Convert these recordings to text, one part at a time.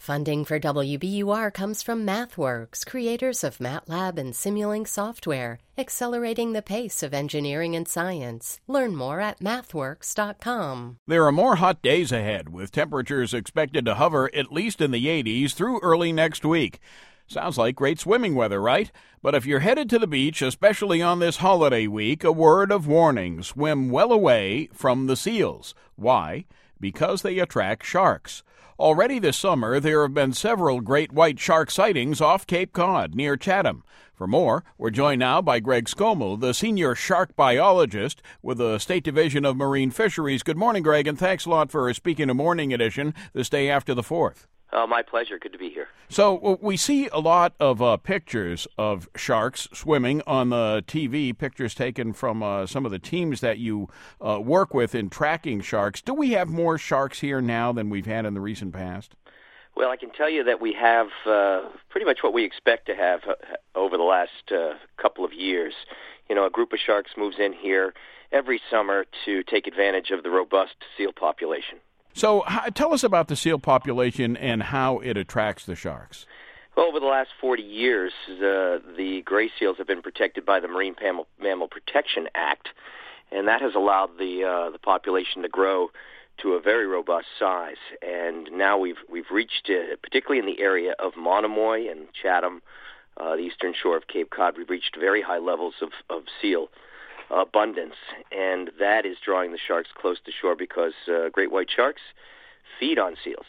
Funding for WBUR comes from MathWorks, creators of MATLAB and Simulink software, accelerating the pace of engineering and science. Learn more at mathworks.com. There are more hot days ahead, with temperatures expected to hover at least in the 80s through early next week. Sounds like great swimming weather, right? But if you're headed to the beach, especially on this holiday week, a word of warning: swim well away from the seals. Why? Because they attract sharks. Already this summer, there have been several great white shark sightings off Cape Cod, near Chatham. For more, we're joined now by Greg Scommel, the senior shark biologist with the State Division of Marine Fisheries. Good morning, Greg, and thanks a lot for speaking to Morning Edition this day after the 4th. My pleasure. Good to be here. So we see a lot of pictures of sharks swimming on the TV, pictures taken from some of the teams that you work with in tracking sharks. Do we have more sharks here now than we've had in the recent past? Well, I can tell you that we have pretty much what we expect to have over the last couple of years. You know, a group of sharks moves in here every summer to take advantage of the robust seal population. So tell us about the seal population and how it attracts the sharks. Well, over the last 40 years, the gray seals have been protected by the Marine Mammal Protection Act, and that has allowed the population to grow to a very robust size. And now we've reached, particularly in the area of Monomoy and Chatham, the eastern shore of Cape Cod, we've reached very high levels of seal abundance, and that is drawing the sharks close to shore because great white sharks feed on seals.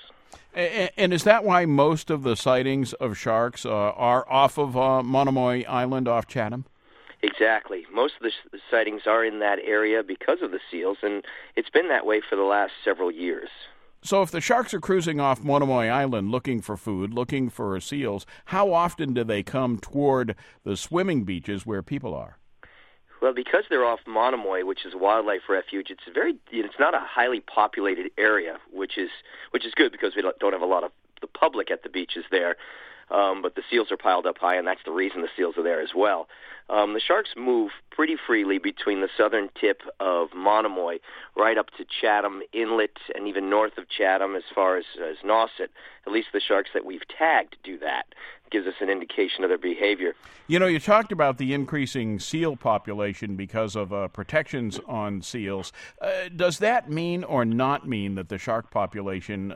And is that why most of the sightings of sharks are off of Monomoy Island off Chatham? Exactly. Most of the sightings are in that area because of the seals, and it's been that way for the last several years. So if the sharks are cruising off Monomoy Island looking for food, looking for seals, how often do they come toward the swimming beaches where people are? Well, because they're off Monomoy, which is a wildlife refuge, it's not a highly populated area, which is good because we don't have a lot of the public at the beaches there. But the seals are piled up high, and that's the reason the seals are there as well. The sharks move pretty freely between the southern tip of Monomoy right up to Chatham Inlet and even north of Chatham as far as Nauset. At least the sharks that we've tagged do that. It gives us an indication of their behavior. You know, you talked about the increasing seal population because of protections on seals. Does that mean or not mean that the shark population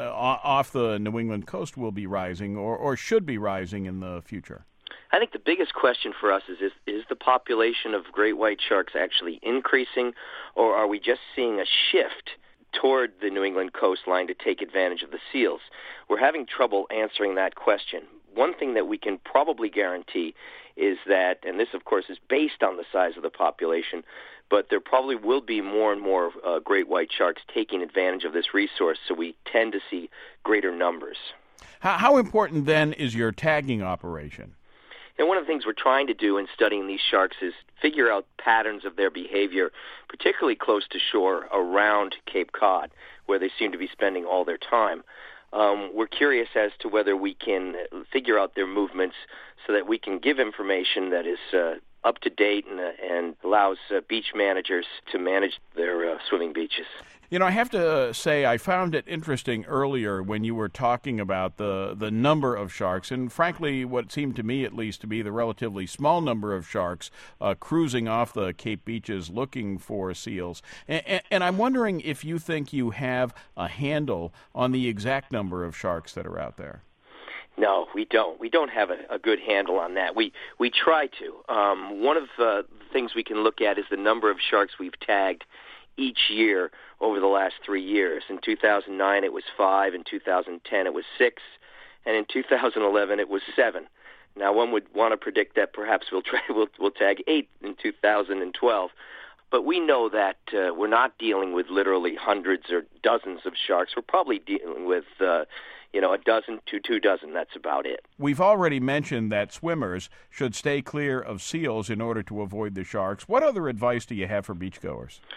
off the New England coast will be rising or should be rising in the future? I think the biggest question for us is the population of great white sharks actually increasing, or are we just seeing a shift toward the New England coastline to take advantage of the seals? We're having trouble answering that question. One thing that we can probably guarantee is that, and this of course is based on the size of the population, but there probably will be more and more great white sharks taking advantage of this resource, so we tend to see greater numbers. How important then is your tagging operation? And one of the things we're trying to do in studying these sharks is figure out patterns of their behavior, particularly close to shore around Cape Cod, where they seem to be spending all their time. We're curious as to whether we can figure out their movements so that we can give information that is up to date and allows beach managers to manage their swimming beaches. You know, I have to say I found it interesting earlier when you were talking about the number of sharks, and frankly what seemed to me at least to be the relatively small number of sharks cruising off the Cape beaches looking for seals. And I'm wondering if you think you have a handle on the exact number of sharks that are out there. No, we don't. We don't have a good handle on that. We try to. One of the things we can look at is the number of sharks we've tagged each year over the last 3 years. In 2009, it was 5. In 2010, it was 6. And in 2011, it was 7. Now, one would want to predict that perhaps we'll tag 8 in 2012. But we know that we're not dealing with literally hundreds or dozens of sharks. We're probably dealing with a dozen to 2 dozen. That's about it. We've already mentioned that swimmers should stay clear of seals in order to avoid the sharks. What other advice do you have for beachgoers?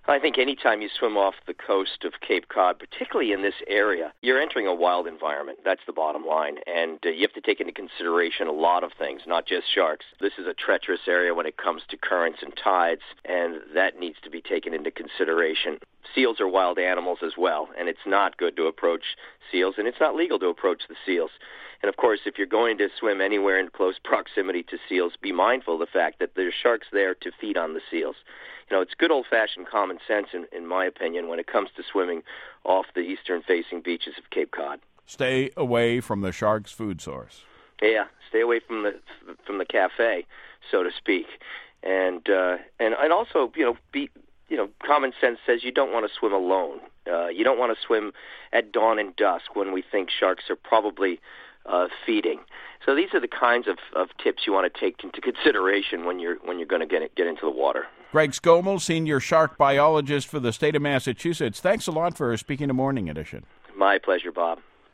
I think anytime you swim off the coast of Cape Cod, particularly in this area, you're entering a wild environment. That's the bottom line. And you have to take into consideration a lot of things, not just sharks. This is a treacherous area when it comes to currents and tides, and that needs to be taken into consideration. Seals are wild animals as well, and it's not good to approach seals, and it's not legal to approach the seals. And, of course, if you're going to swim anywhere in close proximity to seals, be mindful of the fact that there's sharks there to feed on the seals. You know, it's good old-fashioned common sense, in my opinion, when it comes to swimming off the eastern-facing beaches of Cape Cod. Stay away from the shark's food source. Yeah, stay away from the cafe, so to speak, and also, common sense says you don't want to swim alone. You don't want to swim at dawn and dusk when we think sharks are probably feeding. So these are the kinds of tips you want to take into consideration when you're going to get into the water. Greg Skomal, Senior Shark Biologist for the state of Massachusetts. Thanks a lot for speaking to Morning Edition. My pleasure, Bob.